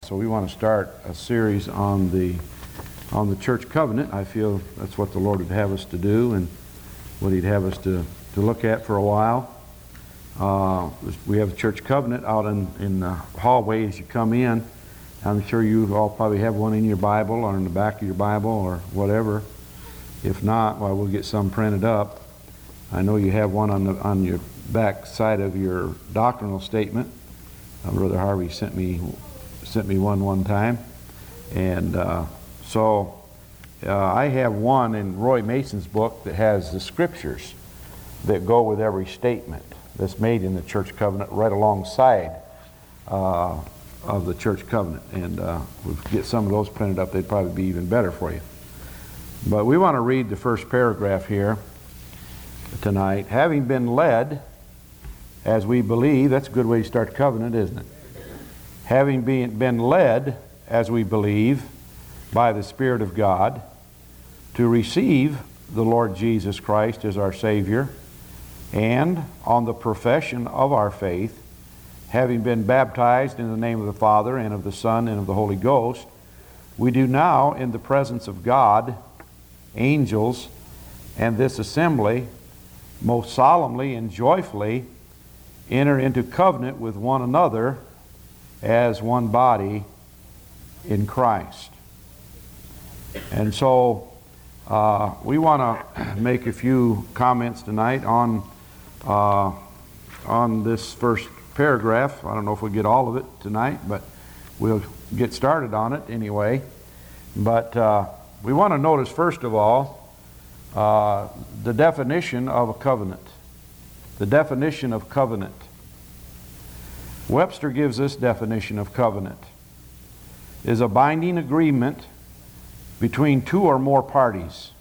So we want to start a series on the church covenant. I feel that's what the Lord would have us to do and what He'd have us to look at for a while. We have the church covenant out in the hallway as you come in. I'm sure you all probably have one in your Bible or in the back of your Bible or whatever. If not, well, we'll get some printed up. I know you have one on your back side of your doctrinal statement. Brother Harvey sent me one time, and so I have one in Roy Mason's book that has the scriptures that go with every statement that's made in the church covenant right alongside of the church covenant, and we'll get some of those printed up. They'd probably be even better for you. But we want to read the first paragraph here tonight. Having been led, as we believe, that's a good way to start the covenant, isn't it? Having been led, as we believe, by the Spirit of God, to receive the Lord Jesus Christ as our Savior, and on the profession of our faith, having been baptized in the name of the Father, and of the Son, and of the Holy Ghost, we do now, in the presence of God, angels, and this assembly, most solemnly and joyfully enter into covenant with one another as one body in Christ. And so we want to make a few comments tonight on this first paragraph. I don't know if we'll get all of it tonight, but we'll get started on it anyway. But we want to notice, first of all, the definition of a covenant. The definition of covenant. Webster gives this definition of covenant: is a binding agreement between two or more parties.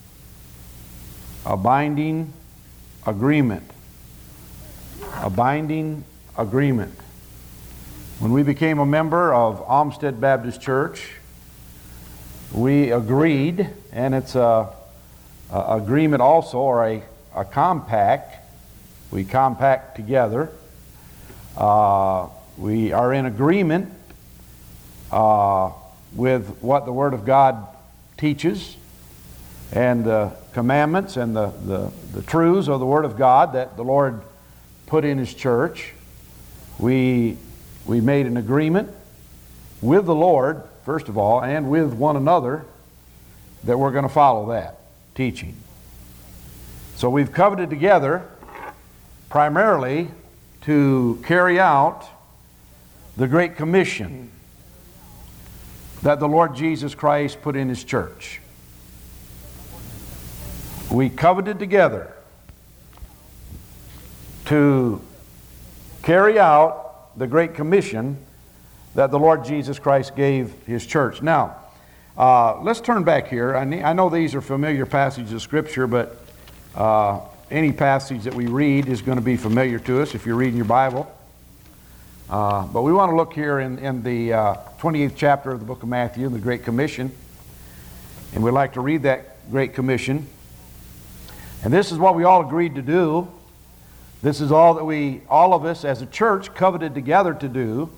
A binding agreement. A binding agreement. When we became a member of Olmsted Baptist Church, we agreed, and it's a agreement also, or a compact. We compact together. We are in agreement with what the Word of God teaches, and the commandments and the truths of the Word of God that the Lord put in His church. We made an agreement with the Lord, first of all, and with one another, that we're going to follow that teaching. So we've covenanted together primarily to carry out the Great Commission that the Lord Jesus Christ put in His church. We covenanted together to carry out the Great Commission that the Lord Jesus Christ gave His church. Now, let's turn back here. I know these are familiar passages of Scripture, but any passage that we read is going to be familiar to us if you're reading your Bible. But we want to look here in the 28th chapter of the book of Matthew, the Great Commission. And we'd like to read that Great Commission. And this is what we all agreed to do. This is all that all of us as a church covenanted together to do.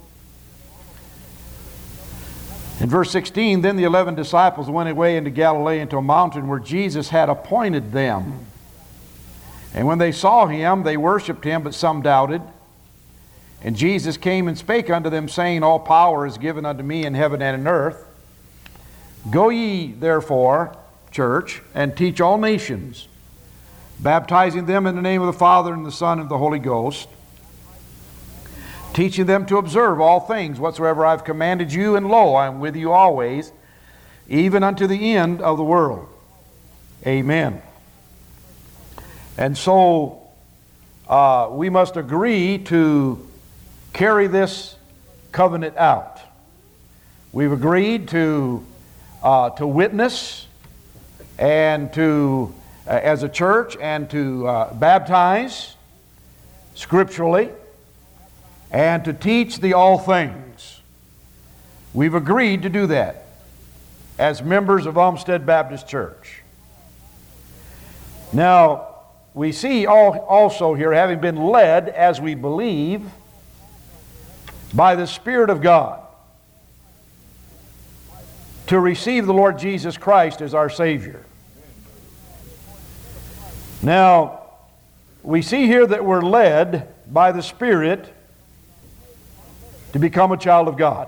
In verse 16, then the 11 disciples went away into Galilee, into a mountain where Jesus had appointed them. And when they saw Him, they worshipped Him, but some doubted. And Jesus came and spake unto them, saying, all power is given unto me in heaven and in earth. Go ye therefore, church, and teach all nations, baptizing them in the name of the Father and the Son and the Holy Ghost, teaching them to observe all things whatsoever I have commanded you, and lo, I am with you always, even unto the end of the world. Amen. And so we must agree to carry this covenant out. We've agreed to witness and to, as a church, and to baptize scripturally, and to teach the all things. We've agreed to do that as members of Olmsted Baptist Church. Now, we see also here, having been led, as we believe, by the Spirit of God. to receive the Lord Jesus Christ as our Savior. Now, we see here that we're led by the Spirit to become a child of God.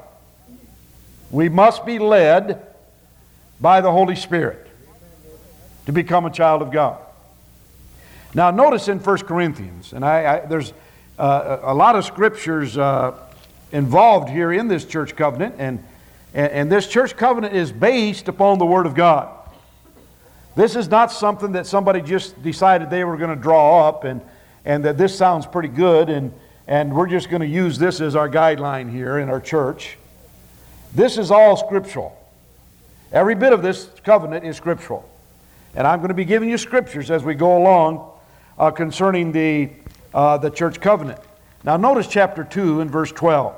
We must be led by the Holy Spirit to become a child of God. Now, notice in 1 Corinthians, and there's a lot of scriptures involved here in this church covenant, and this church covenant is based upon the Word of God. This is not something that somebody just decided they were going to draw up and that this sounds pretty good and we're just going to use this as our guideline here in our church. This is all scriptural. Every bit of this covenant is scriptural. And I'm going to be giving you scriptures as we go along concerning the church covenant. Now notice chapter 2 and verse 12.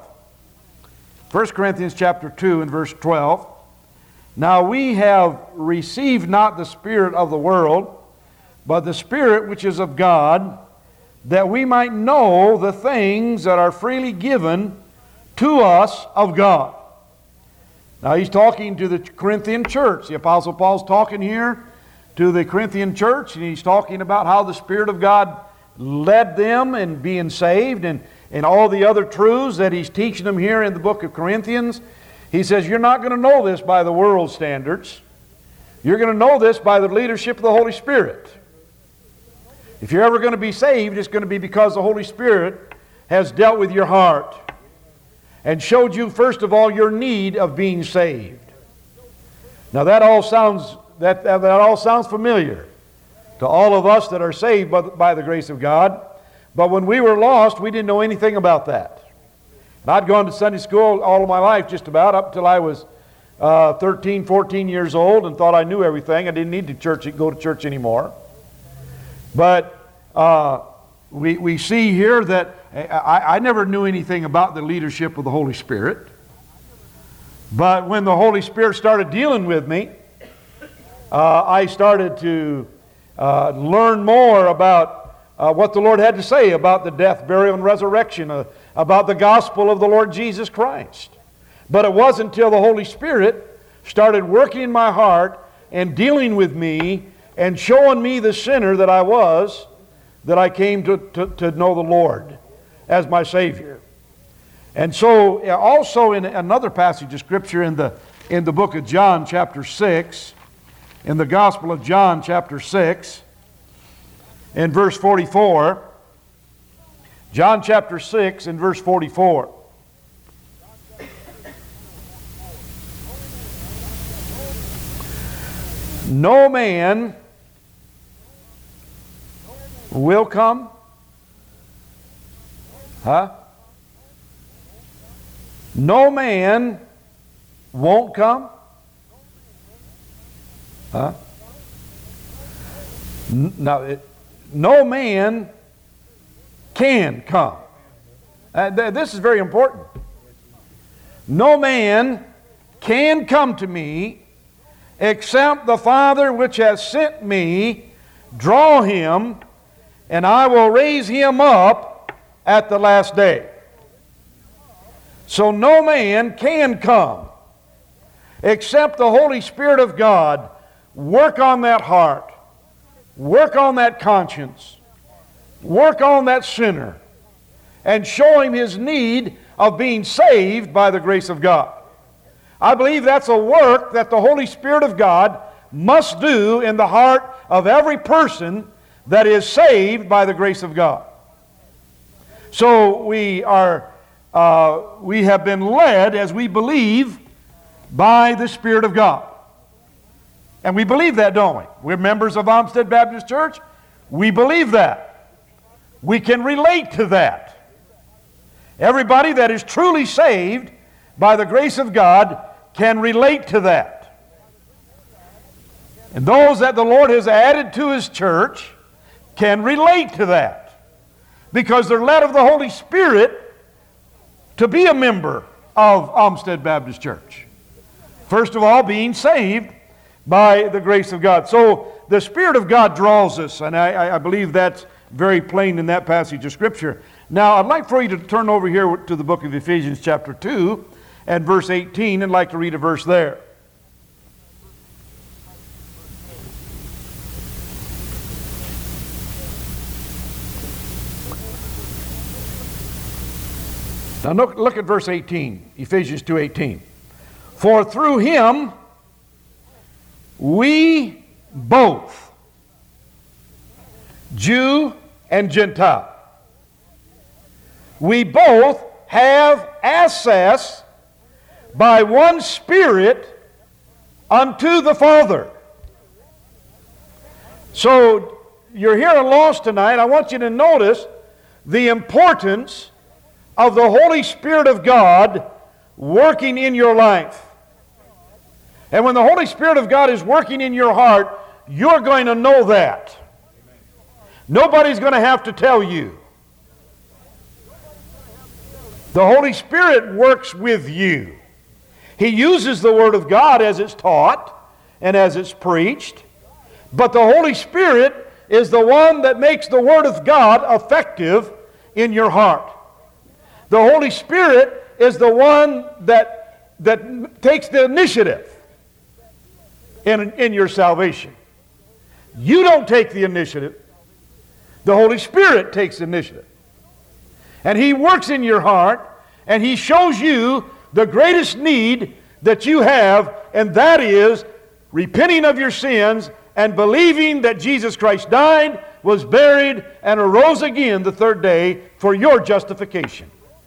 1 Corinthians chapter 2 and verse 12. Now we have received not the spirit of the world, but the Spirit which is of God, that we might know the things that are freely given to us of God. Now he's talking to the Corinthian church. The Apostle Paul's talking here to the Corinthian church, and he's talking about how the Spirit of God led them in being saved and all the other truths that he's teaching them here in the book of Corinthians. He says, you're not going to know this by the world standards. You're going to know this by the leadership of the Holy Spirit. If you're ever going to be saved, it's going to be because the Holy Spirit has dealt with your heart and showed you, first of all, your need of being saved. Now that all sounds familiar to all of us that are saved by the grace of God. But when we were lost, we didn't know anything about that. And I'd gone to Sunday school all of my life, just about, up until I was 13, 14 years old, and thought I knew everything. I didn't need to go to church anymore. But we see here that I never knew anything about the leadership of the Holy Spirit. But when the Holy Spirit started dealing with me, I started to learn more about what the Lord had to say about the death, burial, and resurrection, about the gospel of the Lord Jesus Christ. But it wasn't until the Holy Spirit started working in my heart and dealing with me and showing me the sinner that I was, that I came to know the Lord as my Savior. And so also in another passage of Scripture in the book of John chapter 6, in the Gospel of John chapter 6, in verse 44, John chapter 6 and verse 44. No man will come. No man won't come. No man can come. This is very important. No man can come to me except the Father which has sent me draw him, and I will raise him up at the last day. So no man can come except the Holy Spirit of God work on that heart, work on that conscience, work on that sinner, and show him his need of being saved by the grace of God. I believe that's a work that the Holy Spirit of God must do in the heart of every person that is saved by the grace of God. So we have been led, as we believe, by the Spirit of God. And we believe that, don't we? We're members of Olmsted Baptist Church. We believe that. We can relate to that. Everybody that is truly saved by the grace of God can relate to that. And those that the Lord has added to His church can relate to that, because they're led of the Holy Spirit to be a member of Olmsted Baptist Church. First of all, being saved by the grace of God. So the Spirit of God draws us, and I believe that's very plain in that passage of Scripture. Now, I'd like for you to turn over here to the book of Ephesians chapter 2 and verse 18, and like to read a verse there. Now look at verse 18, Ephesians 2:18. For through him we both, Jew and Gentile, we both have access by one Spirit unto the Father. So you're here at Lost tonight. I want you to notice the importance of the Holy Spirit of God working in your life. And when the Holy Spirit of God is working in your heart, you're going to know that. Nobody's going to have to tell you. The Holy Spirit works with you. He uses the Word of God as it's taught and as it's preached, but the Holy Spirit is the one that makes the Word of God effective in your heart. The Holy Spirit is the one that takes the initiative in your salvation. You don't take the initiative. The Holy Spirit takes the initiative. And He works in your heart, and He shows you the greatest need that you have, and that is repenting of your sins and believing that Jesus Christ died, was buried, and arose again the third day for your justification.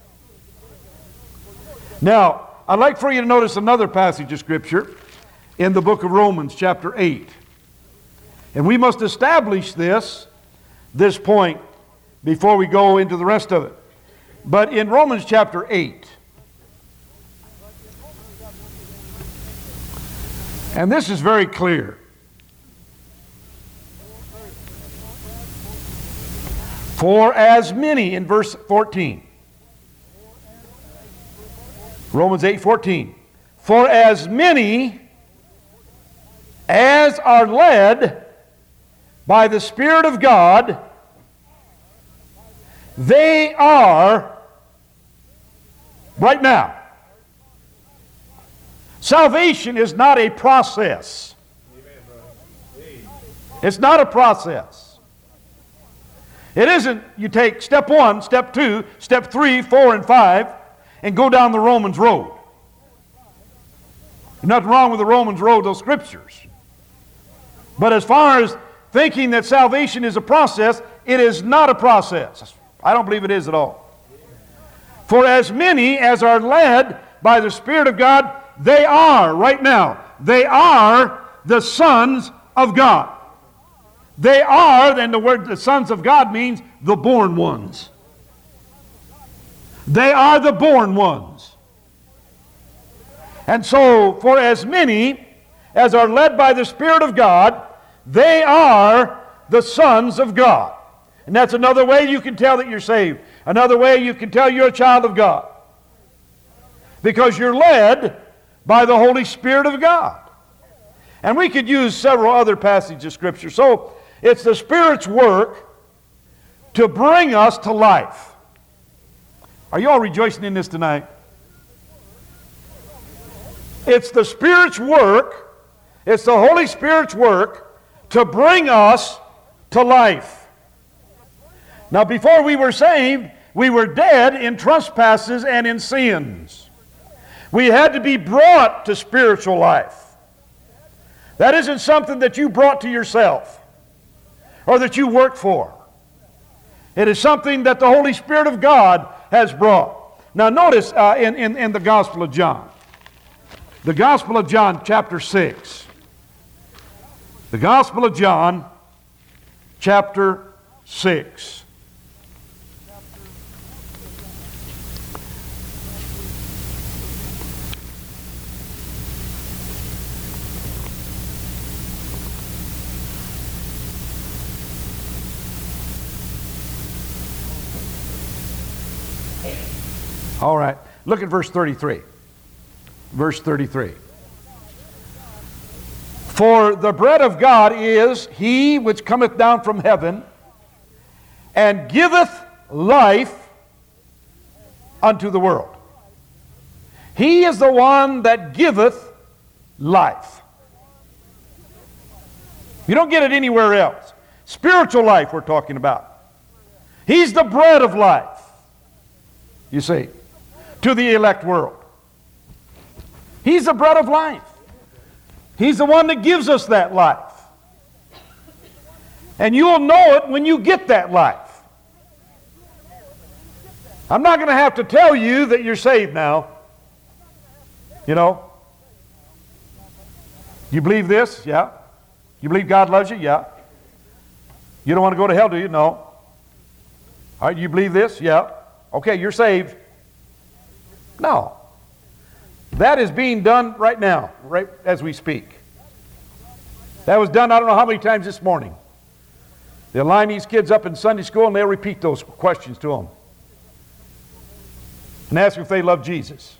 Now, I'd like for you to notice another passage of Scripture in the book of Romans, chapter 8. And we must establish this point before we go into the rest of it. But in Romans chapter 8, and this is very clear. For as many, in verse 14, Romans 8:14, for as many as are led by the Spirit of God, they are, right now. Salvation is not a process. It's not a process. It isn't you take step 1, step 2, step 3, 4, and 5 and go down the Romans road. There's nothing wrong with the Romans road, those scriptures. But as far as thinking that salvation is a process, it is not a process. I don't believe it is at all. For as many as are led by the Spirit of God, they are, right now, they are the sons of God. They are, and the word the sons of God means the born ones. They are the born ones. And so, for as many as are led by the Spirit of God, they are the sons of God. And that's another way you can tell that you're saved. Another way you can tell you're a child of God. Because you're led by the Holy Spirit of God. And we could use several other passages of Scripture. So, it's the Spirit's work to bring us to life. Are you all rejoicing in this tonight? It's the Spirit's work, it's the Holy Spirit's work to bring us to life. Now, before we were saved, we were dead in trespasses and in sins. We had to be brought to spiritual life. That isn't something that you brought to yourself or that you worked for. It is something that the Holy Spirit of God has brought. Now notice in the Gospel of John. The Gospel of John, chapter 6. The Gospel of John, chapter 6. All right, look at verse 33. Verse 33. For the bread of God is He which cometh down from heaven, and giveth life unto the world. He is the one that giveth life. You don't get it anywhere else. Spiritual life we're talking about. He's the bread of life. You see. to the elect world. He's the bread of life. He's the one that gives us that life. And you'll know it when you get that life. I'm not going to have to tell you that you're saved now. You know. You believe this? Yeah. You believe God loves you? Yeah. You don't want to go to hell, do you? No. All right, you believe this? Yeah. Okay, you're saved. No. That is being done right now, right as we speak. That was done I don't know how many times this morning. They'll line these kids up in Sunday school and they'll repeat those questions to them. And ask if they love Jesus.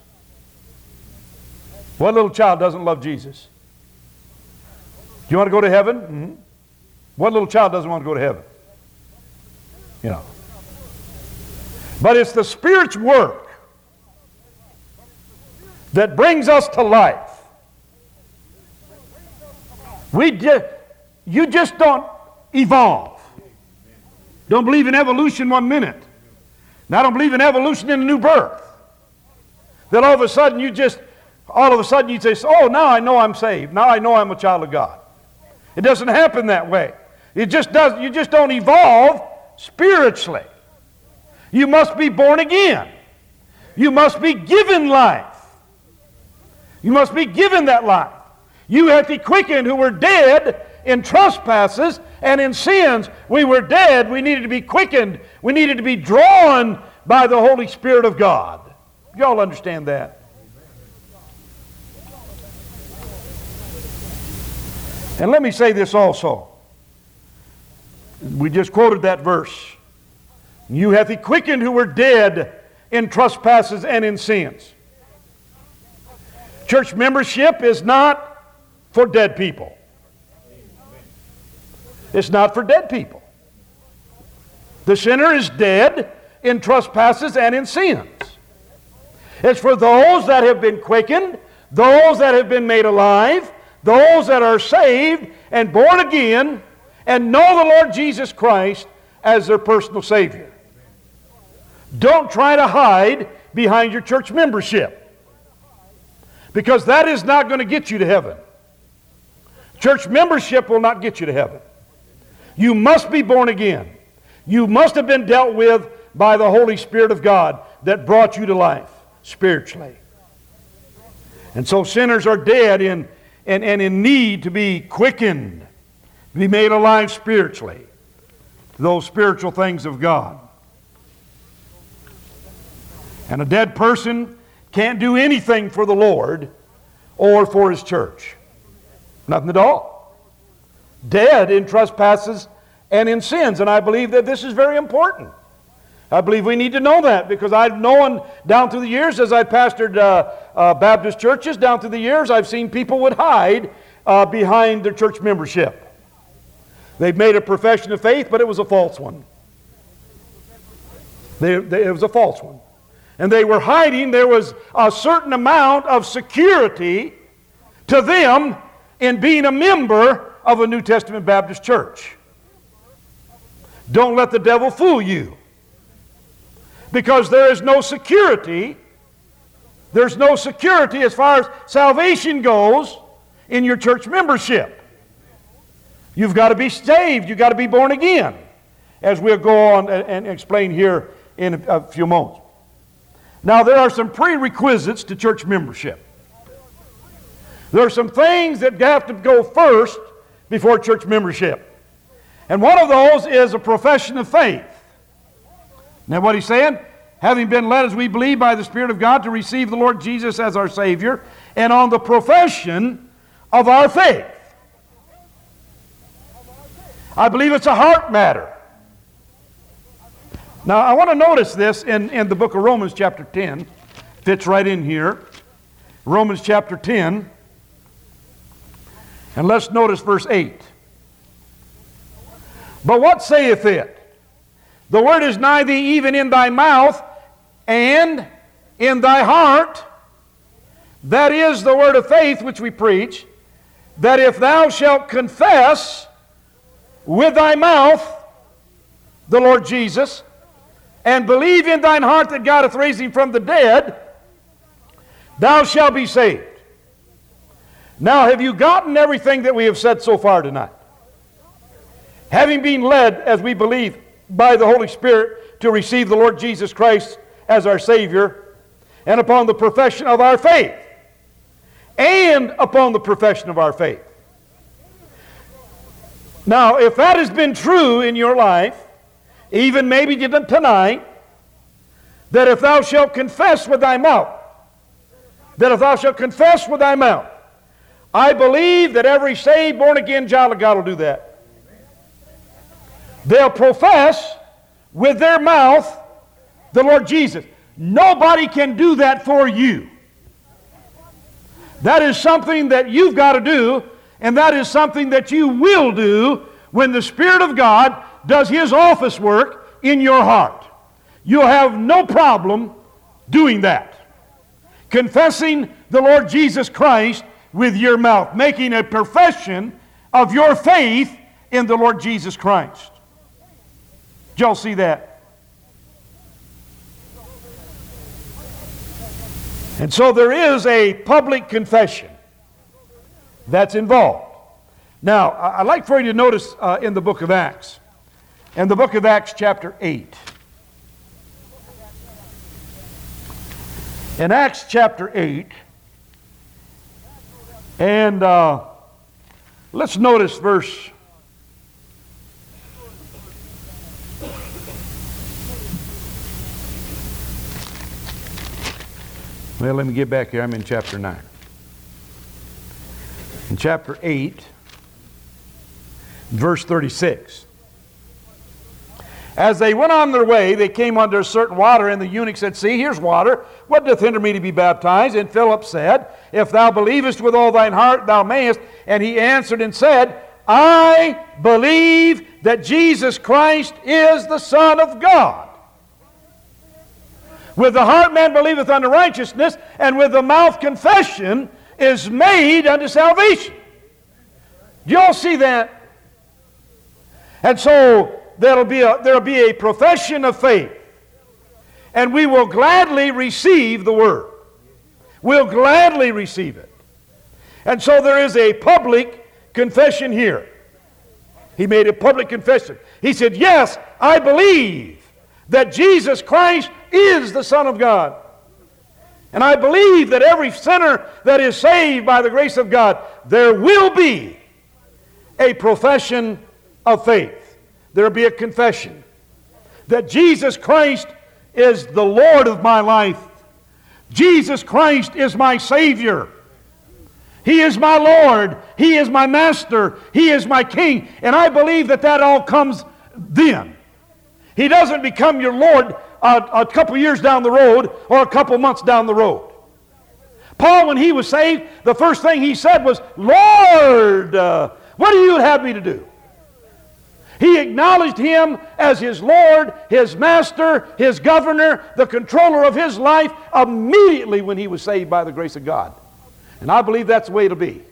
What little child doesn't love Jesus? Do you want to go to heaven? Mm-hmm. What little child doesn't want to go to heaven? You know. But it's the Spirit's work that brings us to life. You just don't evolve. Don't believe in evolution 1 minute. Now I don't believe in evolution in a new birth. That all of a sudden you say, oh, now I know I'm saved. Now I know I'm a child of God. It doesn't happen that way. You just don't evolve spiritually. You must be born again. You must be given life. You must be given that life. You have to quicken who were dead in trespasses and in sins. We were dead. We needed to be quickened. We needed to be drawn by the Holy Spirit of God. You all understand that? And let me say this also. We just quoted that verse. You hath he quickened who were dead in trespasses and in sins. Church membership is not for dead people. It's not for dead people. The sinner is dead in trespasses and in sins. It's for those that have been quickened, those that have been made alive, those that are saved and born again and know the Lord Jesus Christ as their personal Savior. Don't try to hide behind your church membership, because that is not going to get you to heaven. Church membership will not get you to heaven. You must be born again. You must have been dealt with by the Holy Spirit of God that brought you to life spiritually. And so sinners are dead and in need to be quickened, to be made alive spiritually to those spiritual things of God. And a dead person can't do anything for the Lord or for His church. Nothing at all. Dead in trespasses and in sins. And I believe that this is very important. I believe we need to know that, because I've known down through the years, as I pastored Baptist churches, down through the years, I've seen people would hide behind their church membership. They've made a profession of faith, but it was a false one. It was a false one. And they were hiding. There was a certain amount of security to them in being a member of a New Testament Baptist church. Don't let the devil fool you. Because there is no security. There's no security as far as salvation goes in your church membership. You've got to be saved. You've got to be born again, as we'll go on and explain here in a few moments. Now, there are some prerequisites to church membership. There are some things that have to go first before church membership. And one of those is a profession of faith. Now what he's saying, having been led as we believe by the Spirit of God to receive the Lord Jesus as our Savior, and on the profession of our faith. I believe it's a heart matter. Now I want to notice this in the book of Romans chapter 10. Fits right in here. Romans chapter 10. And let's notice verse 8. But what saith it? The word is nigh thee, even in thy mouth and in thy heart. That is the word of faith which we preach, that if thou shalt confess with thy mouth the Lord Jesus, and believe in thine heart that God hath raised him from the dead, thou shalt be saved. Now, have you gotten everything that we have said so far tonight? Having been led, as we believe, by the Holy Spirit to receive the Lord Jesus Christ as our Savior, and upon the profession of our faith. And upon the profession of our faith. Now, if that has been true in your life, even maybe tonight, that if thou shalt confess with thy mouth, I believe that every saved, born-again child of God will do that. They'll profess with their mouth the Lord Jesus. Nobody can do that for you. That is something that you've got to do, and that is something that you will do when the Spirit of God does His office work in your heart. You'll have no problem doing that. Confessing the Lord Jesus Christ with your mouth, making a profession of your faith in the Lord Jesus Christ. Did y'all see that? And so there is a public confession that's involved. Now, I'd like for you to notice in the book of Acts, in the book of Acts chapter 8. In Acts chapter 8, and let's notice verse. Well, let me get back here. I'm in chapter 9. In chapter 8, verse 36. As they went on their way, they came under a certain water, and the eunuch said, See, here's water. What doth hinder me to be baptized? And Philip said, If thou believest with all thine heart, thou mayest. And he answered and said, I believe that Jesus Christ is the Son of God. With the heart man believeth unto righteousness, and with the mouth confession is made unto salvation. Do you all see that? And so there'll be a profession of faith. And we will gladly receive the Word. We'll gladly receive it. And so there is a public confession here. He made a public confession. He said, Yes, I believe that Jesus Christ is the Son of God. And I believe that every sinner that is saved by the grace of God, there will be a profession of faith. There will be a confession that Jesus Christ is the Lord of my life. Jesus Christ is my Savior. He is my Lord. He is my Master. He is my King. And I believe that that all comes then. He doesn't become your Lord a couple years down the road or a couple months down the road. Paul, when he was saved, the first thing he said was, Lord, what do you have me to do? He acknowledged Him as his Lord, his Master, his Governor, the controller of his life immediately when he was saved by the grace of God. And I believe that's the way it'll be.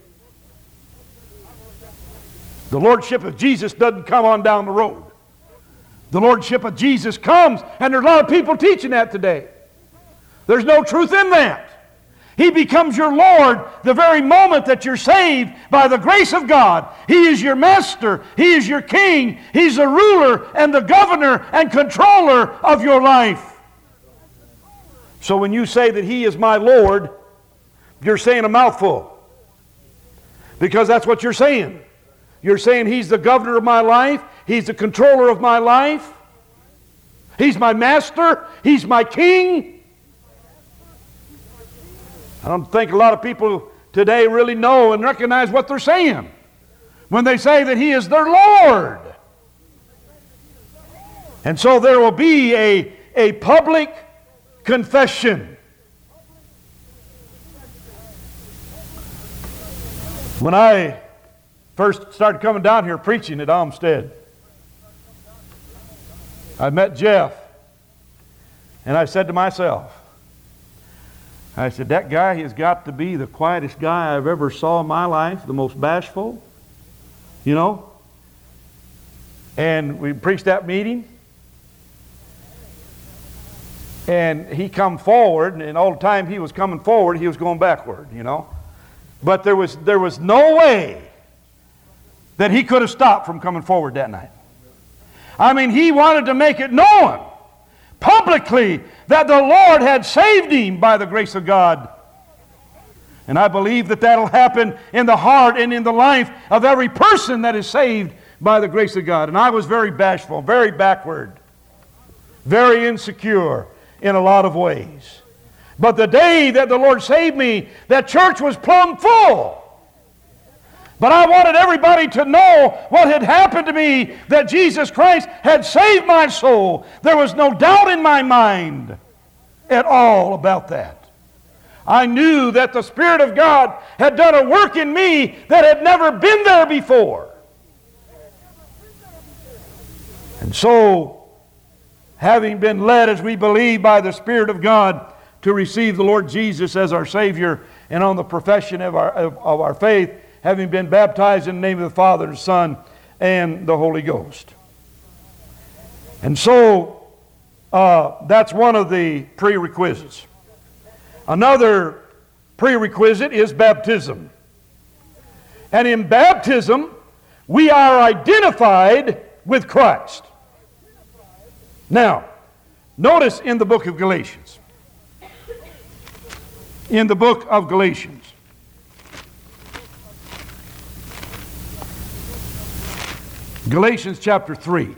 The Lordship of Jesus doesn't come on down the road. The Lordship of Jesus comes, and there's a lot of people teaching that today. There's no truth in that. He becomes your Lord the very moment that you're saved by the grace of God. He is your Master. He is your King. He's the ruler and the governor and controller of your life. So when you say that He is my Lord, you're saying a mouthful. Because that's what you're saying. You're saying He's the governor of my life. He's the controller of my life. He's my Master. He's my King. I don't think a lot of people today really know and recognize what they're saying when they say that He is their Lord. And so there will be a public confession. When I first started coming down here preaching at Olmsted, I met Jeff, and I said to myself, I said, that guy has got to be the quietest guy I've ever saw in my life, the most bashful, you know. And we preached that meeting. And he come forward, and all the time he was coming forward, he was going backward, But there was no way that he could have stopped from coming forward that night. I mean, he wanted to make it known publicly that the Lord had saved him by the grace of God. And I believe that that'll happen in the heart and in the life of every person that is saved by the grace of God. And I was very bashful, very backward, very insecure in a lot of ways. But the day that the Lord saved me, that church was plumb full. But I wanted everybody to know what had happened to me, that Jesus Christ had saved my soul. There was no doubt in my mind at all about that. I knew that the Spirit of God had done a work in me that had never been there before. And so, having been led, as we believe, by the Spirit of God to receive the Lord Jesus as our Savior, and on the profession of our faith, having been baptized in the name of the Father, the Son, and the Holy Ghost. And so, that's one of the prerequisites. Another prerequisite is baptism. And in baptism, we are identified with Christ. Now, notice in the book of Galatians. In the book of Galatians. Galatians chapter 3.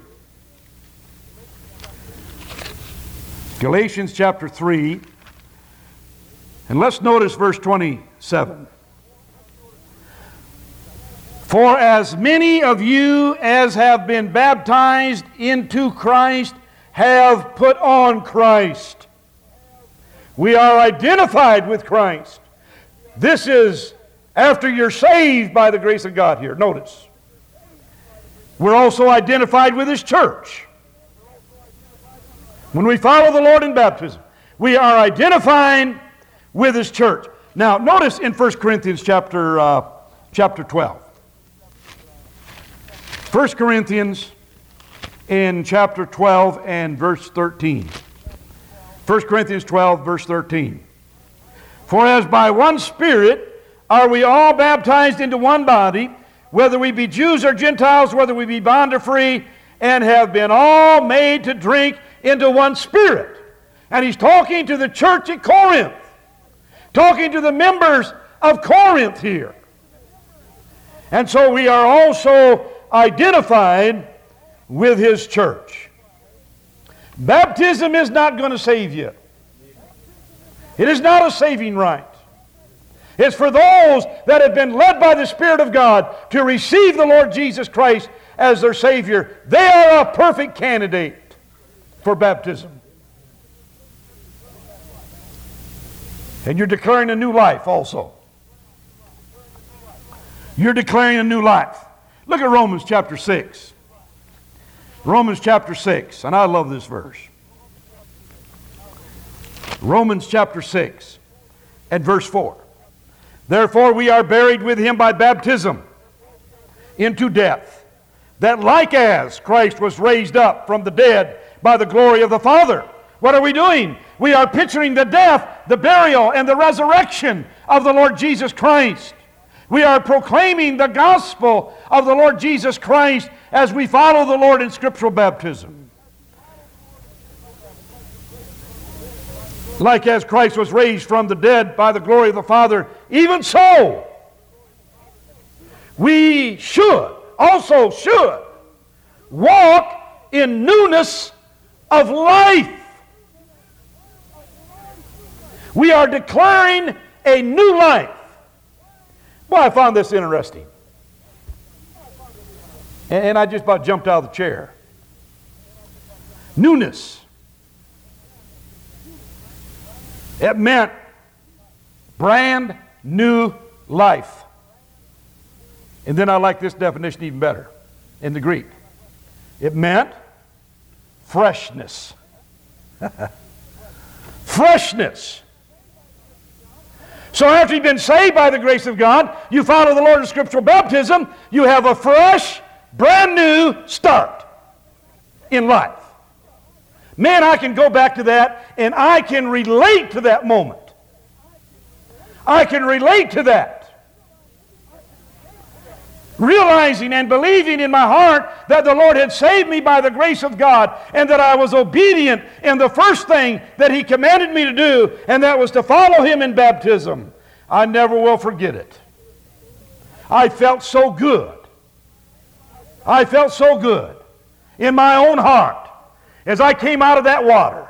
Galatians chapter 3. And let's notice verse 27. For as many of you as have been baptized into Christ have put on Christ. We are identified with Christ. This is after you're saved by the grace of God here. Notice. We're also identified with His church. When we follow the Lord in baptism, we are identified with His church. Now, notice in 1 Corinthians chapter 12. 1 Corinthians in chapter 12 and verse 13. 1 Corinthians 12, verse 13. For as by one Spirit are we all baptized into one body, whether we be Jews or Gentiles, whether we be bond or free, and have been all made to drink into one Spirit. And he's talking to the church at Corinth. Talking to the members of Corinth here. And so we are also identified with His church. Baptism is not going to save you. It is not a saving rite. It's for those that have been led by the Spirit of God to receive the Lord Jesus Christ as their Savior. They are a perfect candidate for baptism. And you're declaring a new life also. You're declaring a new life. Look at Romans chapter 6. Romans chapter 6, and I love this verse. Romans chapter 6 and verse 4. Therefore we are buried with Him by baptism into death, that like as Christ was raised up from the dead by the glory of the Father. What are we doing? We are picturing the death, the burial, and the resurrection of the Lord Jesus Christ. We are proclaiming the gospel of the Lord Jesus Christ as we follow the Lord in scriptural baptism. Like as Christ was raised from the dead by the glory of the Father, even so, we also should walk in newness of life. We are declaring a new life. Boy, I found this interesting. And I just about jumped out of the chair. Newness. It meant brand new life. And then I like this definition even better in the Greek. It meant freshness. Freshness. So after you've been saved by the grace of God, you follow the Lord in scriptural baptism, you have a fresh, brand new start in life. Man, I can go back to that and I can relate to that moment. I can relate to that. Realizing and believing in my heart that the Lord had saved me by the grace of God and that I was obedient in the first thing that He commanded me to do, and that was to follow Him in baptism. I never will forget it. I felt so good. I felt so good in my own heart as I came out of that water.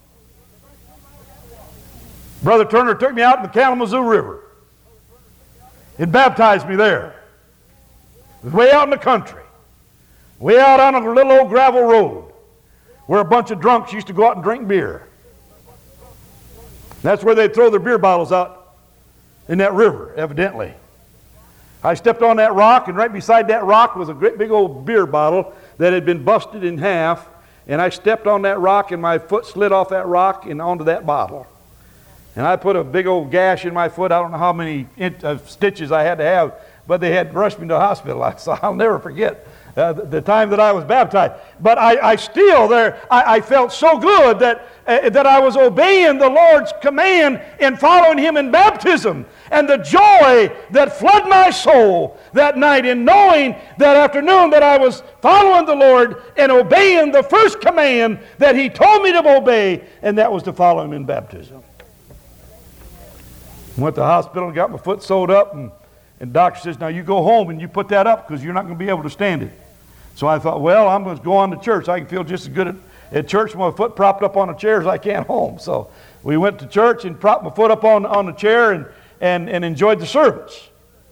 Brother Turner took me out in the Kalamazoo River and baptized me there. It was way out in the country, way out on a little old gravel road where a bunch of drunks used to go out and drink beer. That's where they'd throw their beer bottles out in that river, evidently. I stepped on that rock, and right beside that rock was a great big old beer bottle that had been busted in half, and I stepped on that rock, and my foot slid off that rock and onto that bottle. And I put a big old gash in my foot. I don't know how many stitches I had to have, but they had rushed me to the hospital. So I'll never forget the time that I was baptized. But I still there, I felt so good that I was obeying the Lord's command and following Him in baptism. And the joy that flooded my soul that night in knowing that afternoon that I was following the Lord and obeying the first command that He told me to obey, and that was to follow Him in baptism. Went to the hospital and got my foot sewed up, and the doctor says, now you go home and you put that up because you're not going to be able to stand it. So I thought, well, I'm going to go on to church. I can feel just as good at church with my foot propped up on a chair as I can home. So we went to church and propped my foot up on the chair and enjoyed the service.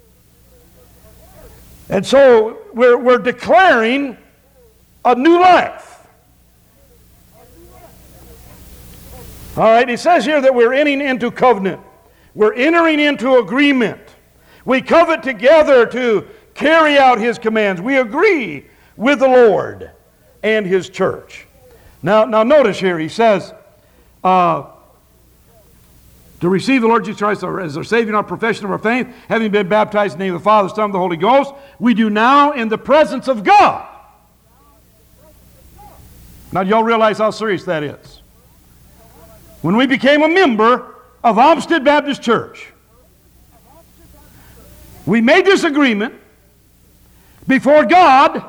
And so we're declaring a new life. All right, he says here that we're entering into covenant. We're entering into agreement. We covet together to carry out His commands. We agree with the Lord and His church. Now notice here, he says, to receive the Lord Jesus Christ as our Savior and our profession of our faith, having been baptized in the name of the Father, the Son, and the Holy Ghost, we do now in the presence of God. Now, do y'all realize how serious that is? When we became a member of Olmsted Baptist Church, we made this agreement before God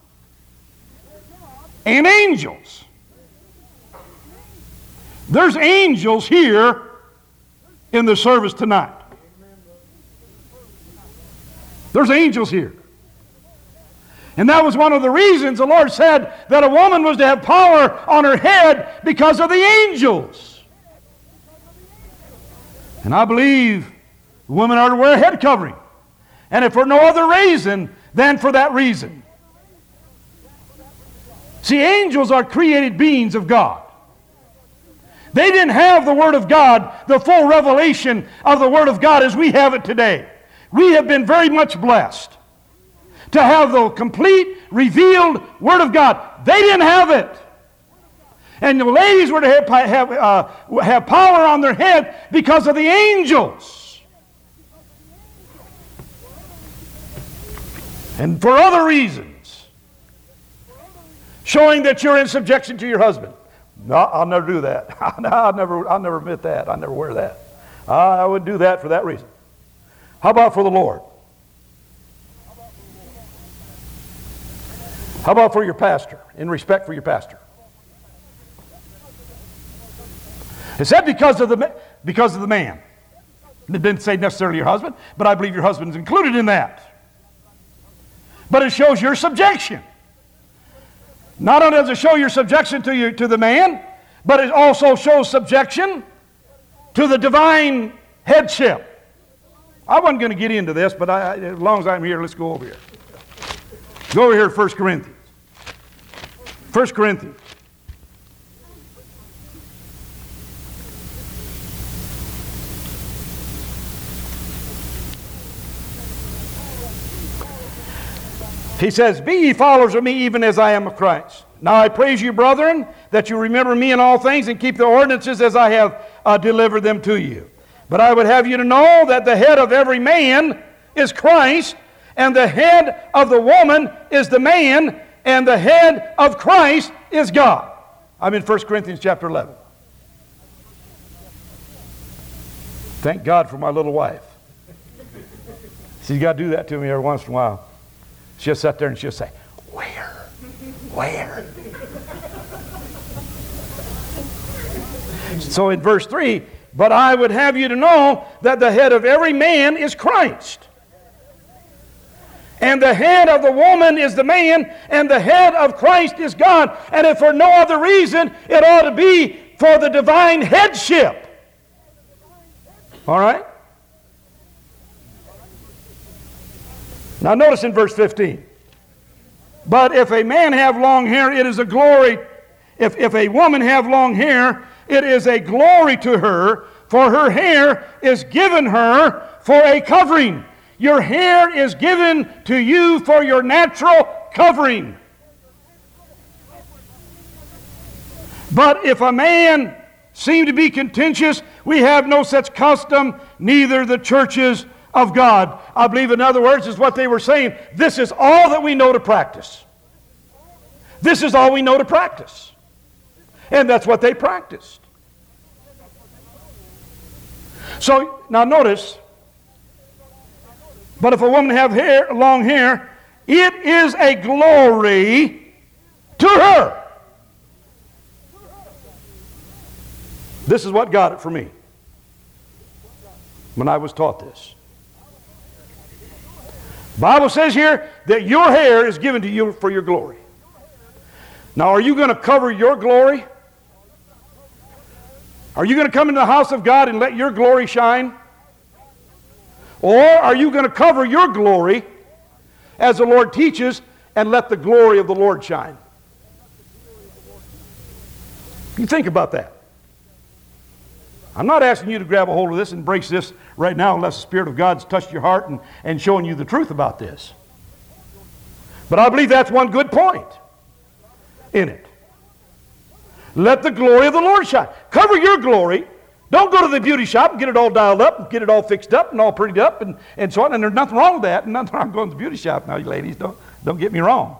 and angels. There's angels here in the service tonight. There's angels here. And that was one of the reasons the Lord said that a woman was to have power on her head because of the angels. And I believe women are to wear a head covering. And if for no other reason than for that reason. See, angels are created beings of God. They didn't have the Word of God, the full revelation of the Word of God as we have it today. We have been very much blessed to have the complete, revealed Word of God. They didn't have it. And the ladies were to have power on their head because of the angels. And for other reasons. Showing that you're in subjection to your husband. No, I'll never do that. I'll never admit that. I'll never wear that. I would do that for that reason. How about for the Lord? How about for your pastor? In respect for your pastor. It said because of the man. It didn't say necessarily your husband, but I believe your husband is included in that. But it shows your subjection. Not only does it show your subjection to the man, but it also shows subjection to the divine headship. I wasn't going to get into this, but as long as I'm here, let's go over here. Go over here to 1 Corinthians. 1 Corinthians. He says, be ye followers of me even as I am of Christ. Now I praise you, brethren, that you remember me in all things and keep the ordinances as I have delivered them to you. But I would have you to know that the head of every man is Christ, and the head of the woman is the man, and the head of Christ is God. I'm in 1 Corinthians chapter 11. Thank God for my little wife. She's got to do that to me every once in a while. She'll sit there and she'll say, where? So in verse 3, but I would have you to know that the head of every man is Christ. And the head of the woman is the man, and the head of Christ is God. And if for no other reason, it ought to be for the divine headship. All right? Now notice in verse 15. But if a man have long hair, it is a glory. If a woman have long hair, it is a glory to her, for her hair is given her for a covering. Your hair is given to you for your natural covering. But if a man seem to be contentious, we have no such custom, neither the churches of God. I believe, in other words, is what they were saying. This is all that we know to practice. This is all we know to practice. And that's what they practiced. So, now notice, but if a woman have long hair, it is a glory to her. This is what got it for me when I was taught this. The Bible says here that your hair is given to you for your glory. Now, are you going to cover your glory? Are you going to come into the house of God and let your glory shine? Or are you going to cover your glory as the Lord teaches and let the glory of the Lord shine? You think about that. I'm not asking you to grab a hold of this and embrace this right now unless the Spirit of God's touched your heart and showing you the truth about this. But I believe that's one good point in it. Let the glory of the Lord shine. Cover your glory. Don't go to the beauty shop and get it all dialed up and get it all fixed up and all prettied up and so on. And there's nothing wrong with that. And nothing wrong going to the beauty shop now, you ladies. Don't get me wrong.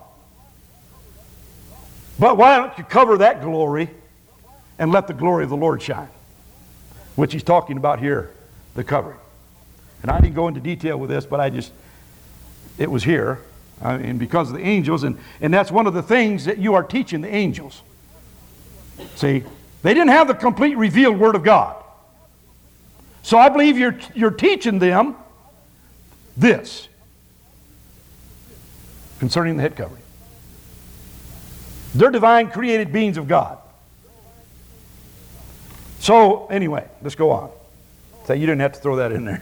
But why don't you cover that glory and let the glory of the Lord shine? Which he's talking about here, the covering. And I didn't go into detail with this, but it was here. And because of the angels, and that's one of the things that you are teaching the angels. See, they didn't have the complete revealed Word of God. So I believe you're teaching them this concerning the head covering. They're divine created beings of God. So, anyway, let's go on. So you didn't have to throw that in there.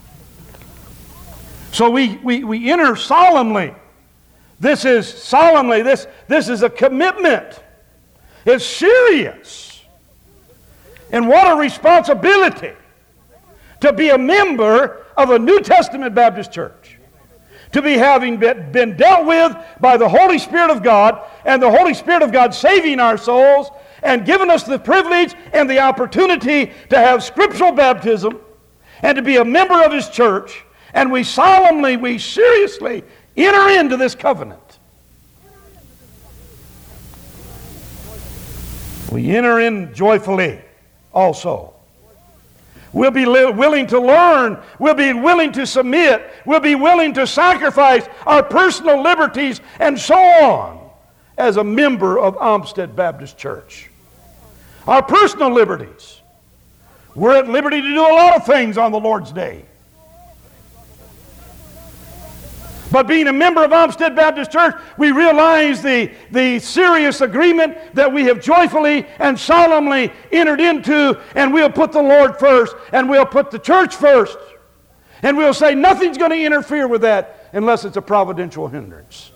So we enter solemnly. This is solemnly. This is a commitment. It's serious. And what a responsibility to be a member of a New Testament Baptist church. To be having been dealt with by the Holy Spirit of God, and the Holy Spirit of God saving our souls and giving us the privilege and the opportunity to have scriptural baptism and to be a member of His church. And we seriously enter into this covenant. We enter in joyfully also. We'll be willing to learn. We'll be willing to submit. We'll be willing to sacrifice our personal liberties and so on as a member of Olmsted Baptist Church. Our personal liberties. We're at liberty to do a lot of things on the Lord's Day. But being a member of Olmsted Baptist Church, we realize the serious agreement that we have joyfully and solemnly entered into, and we'll put the Lord first, and we'll put the church first. And we'll say nothing's going to interfere with that unless it's a providential hindrance.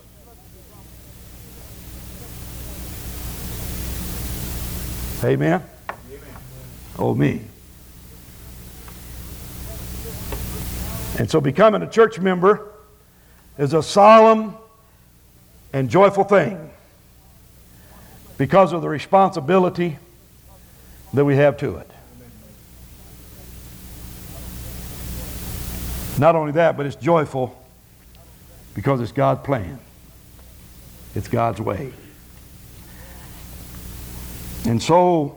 Amen? Oh, me. And so becoming a church member is a solemn and joyful thing because of the responsibility that we have to it. Not only that, but it's joyful because it's God's plan. It's God's way. And so,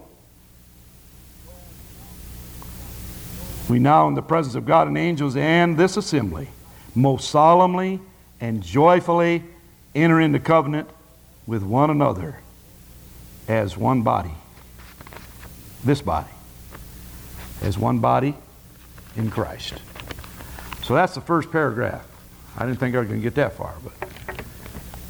we now, in the presence of God and angels and this assembly, most solemnly and joyfully enter into covenant with one another as one body. This body. As one body in Christ. So that's the first paragraph. I didn't think I was going to get that far, but